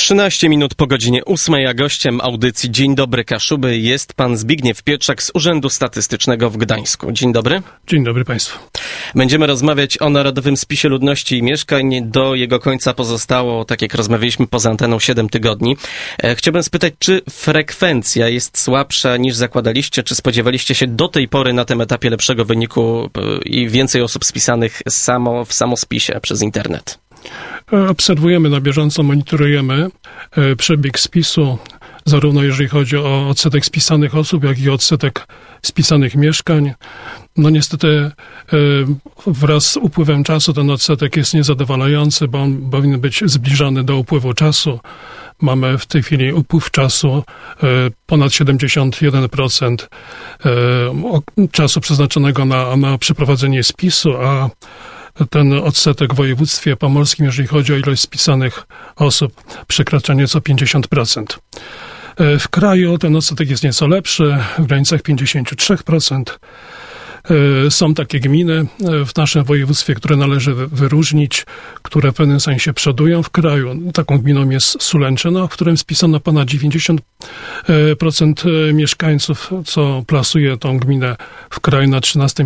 13 minut po godzinie 8, a gościem audycji Dzień dobry Kaszuby jest pan Zbigniew Pietrzak z Urzędu Statystycznego w Gdańsku. Dzień dobry. Dzień dobry państwu. Będziemy rozmawiać o Narodowym Spisie Ludności i Mieszkań. Do jego końca pozostało, tak jak rozmawialiśmy poza anteną, 7 tygodni. Chciałbym spytać, czy frekwencja jest słabsza niż zakładaliście? Czy spodziewaliście się do tej pory na tym etapie lepszego wyniku i więcej osób spisanych w samospisie przez internet? Obserwujemy na bieżąco, monitorujemy przebieg spisu, zarówno jeżeli chodzi o odsetek spisanych osób, jak i odsetek spisanych mieszkań. No niestety wraz z upływem czasu ten odsetek jest niezadowalający, bo on powinien być zbliżony do upływu czasu. Mamy w tej chwili upływ czasu ponad 71% czasu przeznaczonego na przeprowadzenie spisu, a ten odsetek w województwie pomorskim, jeżeli chodzi o ilość spisanych osób, przekracza nieco 50%. W kraju ten odsetek jest nieco lepszy, w granicach 53%. Są takie gminy w naszym województwie, które należy wyróżnić, które w pewnym sensie przodują w kraju. Taką gminą jest Sulęczyno, w którym spisano ponad 90% mieszkańców, co plasuje tą gminę w kraju na 13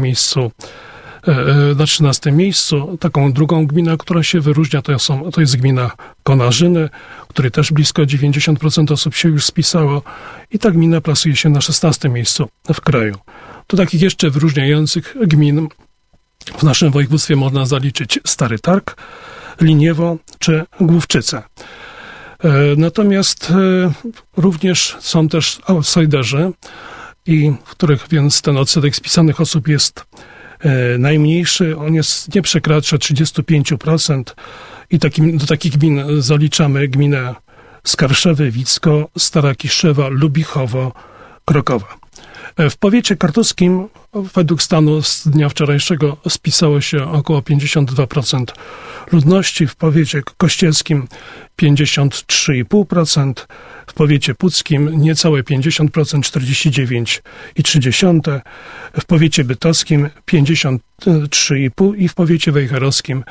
miejscu. Taką drugą gminę, która się wyróżnia, to jest gmina Konarzyny, w której też blisko 90% osób się już spisało i ta gmina plasuje się na 16 miejscu w kraju. Do takich jeszcze wyróżniających gmin w naszym województwie można zaliczyć Stary Targ, Liniewo czy Główczyce. Natomiast również są też outsiderzy, w których więc ten odsetek spisanych osób jest najmniejszy. On nie przekracza 35% i do takich gmin zaliczamy gminę Skarszewy, Wicko, Stara Kiszewa, Lubichowo, Krokowa. W powiecie kartuskim według stanu z dnia wczorajszego spisało się około 52% ludności, w powiecie kościelskim 53,5%, w powiecie puckim niecałe 50%, 49,3%, w powiecie bytowskim 53,5% i w powiecie wejherowskim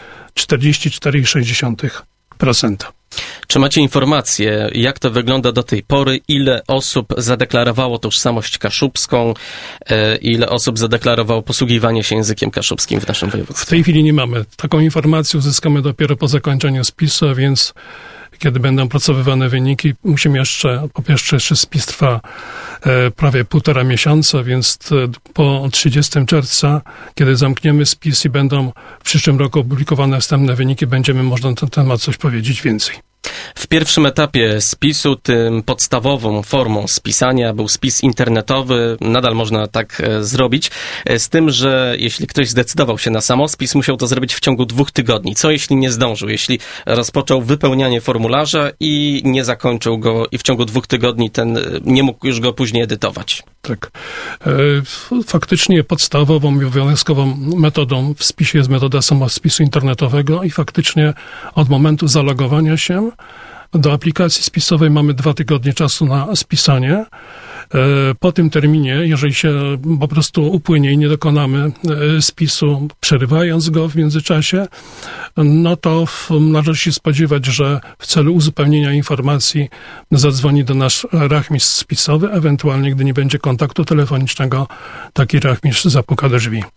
44,6%. Czy macie informacje, jak to wygląda do tej pory? Ile osób zadeklarowało tożsamość kaszubską? Ile osób zadeklarowało posługiwanie się językiem kaszubskim w naszym województwie? W tej chwili nie mamy. Taką informację uzyskamy dopiero po zakończeniu spisu, a więc kiedy będą opracowywane wyniki, musimy jeszcze spis trwa prawie 1,5 miesiąca, więc po 30 czerwca, kiedy zamkniemy spis i będą w przyszłym roku opublikowane wstępne wyniki, będziemy można na ten temat coś powiedzieć więcej. W pierwszym etapie spisu tym podstawową formą spisania był spis internetowy. Nadal można tak zrobić. Z tym, że jeśli ktoś zdecydował się na samospis, musiał to zrobić w ciągu 2 tygodni. Co jeśli nie zdążył? Jeśli rozpoczął wypełnianie formularza i nie zakończył go i w ciągu 2 tygodni nie mógł już go później edytować? Tak. Faktycznie podstawową i obowiązkową metodą w spisie jest metoda samospisu internetowego i faktycznie od momentu zalogowania się do aplikacji spisowej mamy 2 tygodnie czasu na spisanie. Po tym terminie, jeżeli się po prostu upłynie i nie dokonamy spisu, przerywając go w międzyczasie, no to należy się spodziewać, że w celu uzupełnienia informacji zadzwoni do nasz rachmistrz spisowy, ewentualnie gdy nie będzie kontaktu telefonicznego, taki rachmistrz zapuka do drzwi.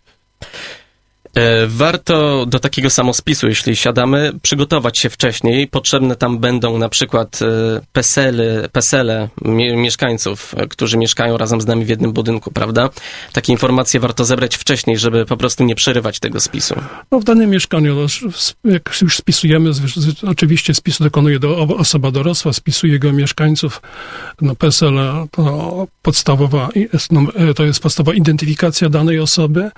Warto do takiego samospisu, jeśli siadamy, przygotować się wcześniej. Potrzebne tam będą na przykład PESEL-e mieszkańców, którzy mieszkają razem z nami w jednym budynku, prawda? Takie informacje warto zebrać wcześniej, żeby po prostu nie przerywać tego spisu. No, w danym mieszkaniu, jak już spisujemy, oczywiście spisu dokonuje osoba dorosła, spisuje go mieszkańców. No, PESEL to jest podstawowa identyfikacja danej osoby.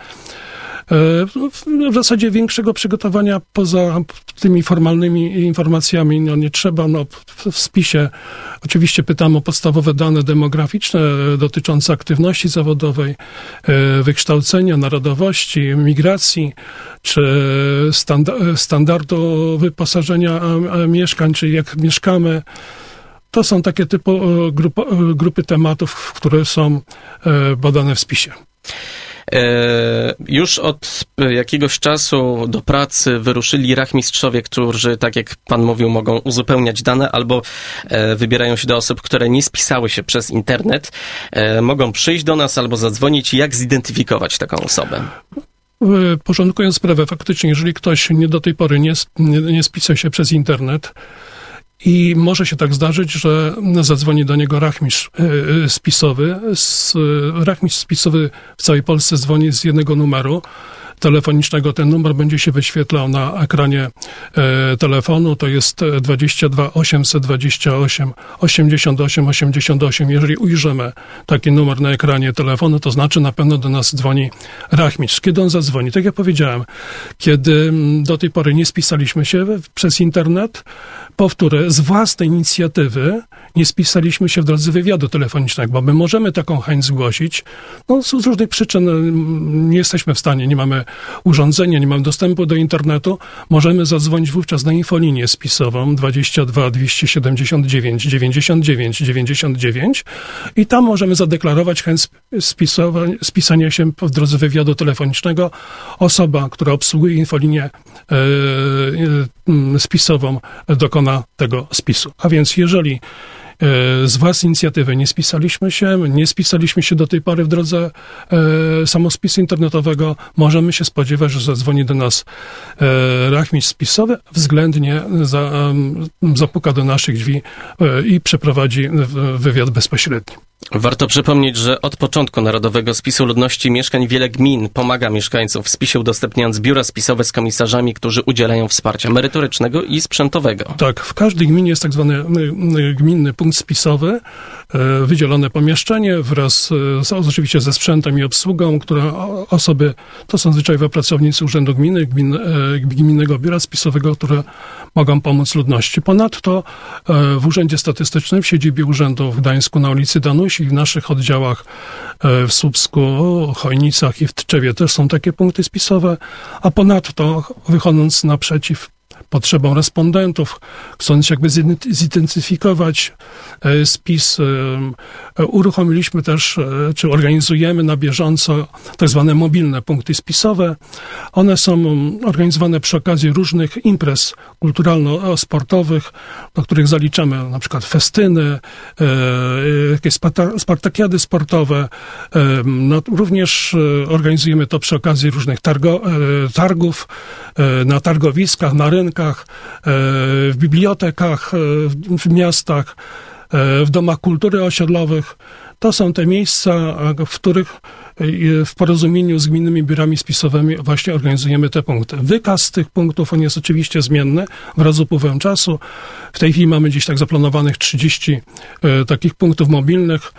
W zasadzie większego przygotowania poza tymi formalnymi informacjami nie trzeba. W spisie oczywiście pytamy o podstawowe dane demograficzne dotyczące aktywności zawodowej, wykształcenia, narodowości, migracji, czy standardu wyposażenia mieszkań, czy jak mieszkamy. To są takie grupy tematów, które są badane w spisie. Już od jakiegoś czasu do pracy wyruszyli rachmistrzowie, którzy, tak jak pan mówił, mogą uzupełniać dane albo wybierają się do osób, które nie spisały się przez internet. Mogą przyjść do nas albo zadzwonić. Jak zidentyfikować taką osobę? Porządkując sprawę, faktycznie, jeżeli ktoś do tej pory nie spisał się przez internet i może się tak zdarzyć, że zadzwoni do niego rachmistrz spisowy. Rachmistrz spisowy w całej Polsce dzwoni z jednego numeru telefonicznego. Ten numer będzie się wyświetlał na ekranie telefonu. To jest 22 828 88 88. Jeżeli ujrzymy taki numer na ekranie telefonu, to znaczy na pewno do nas dzwoni rachmistrz. Kiedy on zadzwoni? Tak jak powiedziałem, kiedy do tej pory nie spisaliśmy się przez internet, powtórzę, z własnej inicjatywy nie spisaliśmy się w drodze wywiadu telefonicznego, bo my możemy taką chęć zgłosić. No, z różnych przyczyn nie jesteśmy w stanie, nie mamy urządzenia, nie mamy dostępu do internetu. Możemy zadzwonić wówczas na infolinię spisową 22 279 99 99 i tam możemy zadeklarować chęć spisania się w drodze wywiadu telefonicznego. Osoba, która obsługuje infolinię spisową, dokona tego spisu. A więc jeżeli z własnej inicjatywy nie spisaliśmy się do tej pory w drodze samospisu internetowego, możemy się spodziewać, że zadzwoni do nas rachmistrz spisowy, względnie zapuka do naszych drzwi i przeprowadzi wywiad bezpośredni. Warto przypomnieć, że od początku Narodowego Spisu Ludności Mieszkań wiele gmin pomaga mieszkańcom w spisie, udostępniając biura spisowe z komisarzami, którzy udzielają wsparcia merytorycznego i sprzętowego. Tak, w każdej gminie jest tak zwany gminny punkt spisowy, wydzielone pomieszczenie wraz oczywiście ze sprzętem i obsługą, które osoby, to są zwyczajnie pracownicy Urzędu Gminy, Gminnego Biura Spisowego, które mogą pomóc ludności. Ponadto w Urzędzie Statystycznym w siedzibie urzędu w Gdańsku na ulicy Danusi i w naszych oddziałach w Słupsku, Chojnicach i w Tczewie też są takie punkty spisowe, a ponadto wychodząc naprzeciw potrzebom respondentów, chcąc jakby zidentyfikować spis, uruchomiliśmy też, czy organizujemy na bieżąco tak zwane mobilne punkty spisowe. One są organizowane przy okazji różnych imprez kulturalno-sportowych, do których zaliczamy na przykład festyny, jakieś spartakiady sportowe. No, również organizujemy to przy okazji różnych targów, na targowiskach, na rynkach, w bibliotekach, w miastach, w domach kultury osiedlowych. To są te miejsca, w których w porozumieniu z gminnymi biurami spisowymi właśnie organizujemy te punkty. Wykaz tych punktów, on jest oczywiście zmienny wraz z upływem czasu. W tej chwili mamy gdzieś tak zaplanowanych 30 takich punktów mobilnych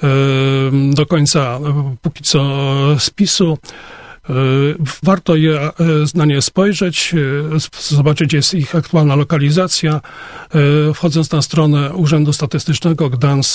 do końca póki co spisu. Warto na nie spojrzeć, zobaczyć, jest ich aktualna lokalizacja. Wchodząc na stronę Urzędu Statystycznego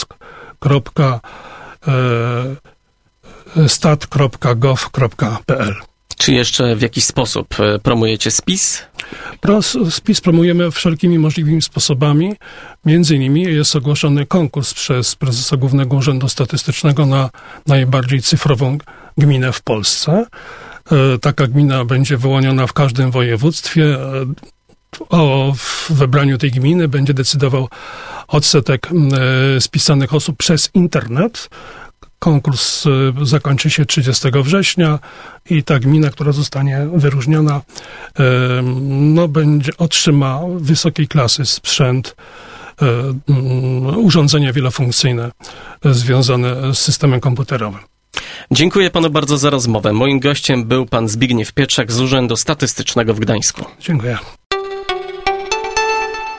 gdansk.stat.gov.pl. Czy jeszcze w jakiś sposób promujecie spis? Spis promujemy wszelkimi możliwymi sposobami. Między innymi jest ogłoszony konkurs przez prezesa Głównego Urzędu Statystycznego na najbardziej cyfrową gminę w Polsce. Taka gmina będzie wyłoniona w każdym województwie. O wybraniu tej gminy będzie decydował odsetek spisanych osób przez internet. Konkurs zakończy się 30 września i ta gmina, która zostanie wyróżniona, otrzyma wysokiej klasy sprzęt, urządzenia wielofunkcyjne związane z systemem komputerowym. Dziękuję panu bardzo za rozmowę. Moim gościem był pan Zbigniew Pietrzak z Urzędu Statystycznego w Gdańsku. Dziękuję.